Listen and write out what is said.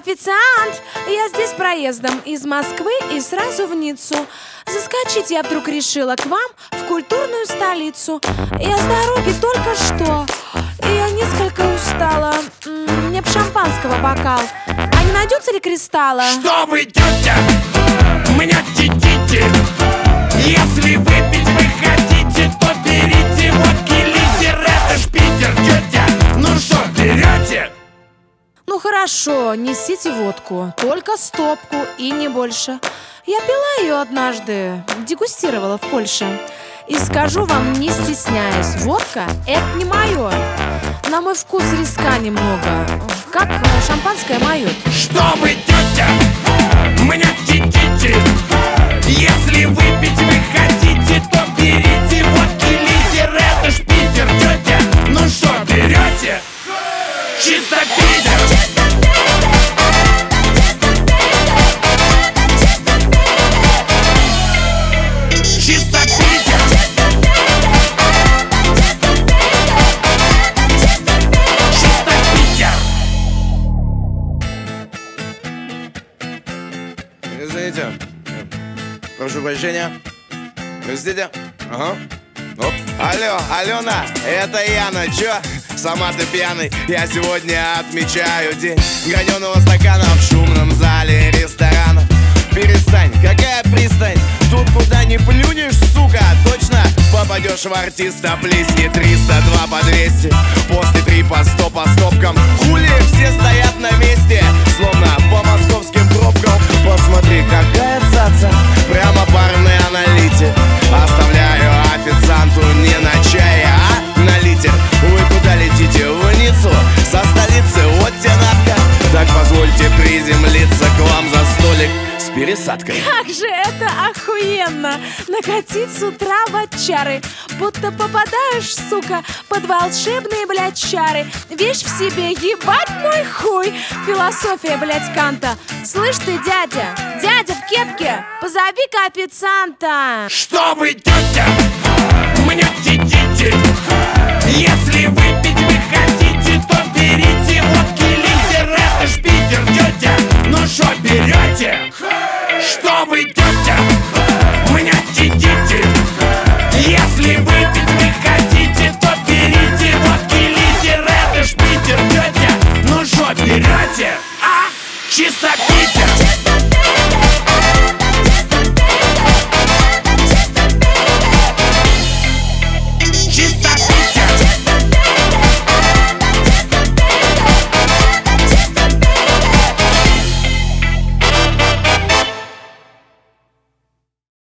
Официант, я здесь проездом из Москвы и сразу в Ниццу. Заскочить я вдруг решила к вам в культурную столицу. Я с дороги только что, и я несколько устала. Мне б шампанского бокал. А не найдется ли кристалла? Что вы, тетя, меня тетите? Если выпить вы хотите, то берите водки литер. Это ж Питер, тетя. Ну что, берете? Ну хорошо, несите водку, только стопку и не больше. Я пила ее однажды, дегустировала в Польше. И скажу вам, не стесняясь, водка — это не мое. На мой вкус риска немного, как шампанское мое. Что вы, тетя, меня тетите? Если выпить вы хотите, то берите водки литер. Это ж Питер, тетя. Ну что, берете? Чисто Питер. Чисто Питер. Чисто Питер. Извините, прошу прощения. Простите. Ага. Оп. Алло, Алена, это Яна. Чё? Сама ты пьяный. Я сегодня отмечаю день граненого стакана в шумном зале ресторана. Перестань, какая пристань? Тут куда ни плюнешь, сука, точно попадешь в артиста. Плесни 302 по 200, после 3 по 100 по стопкам. Хули все стоят на месте, словно по московским пробкам. Посмотри, какая цаца, прямо парный аналитик. Оставляю официанту не на чай, а на литер. Вы куда летите? В Ниццу? Со столицы, вот те надка. Так позвольте приземлиться к вам за столик с пересадкой. Как же это охуенно! Накатить с утра в отчары, будто попадаешь, сука, под волшебные, блядь, чары. Вещь в себе, ебать мой хуй. Философия, блядь, Канта. Слышь ты, дядя в кепке, позови-ка официанта. Что вы, тетя, меня тетите?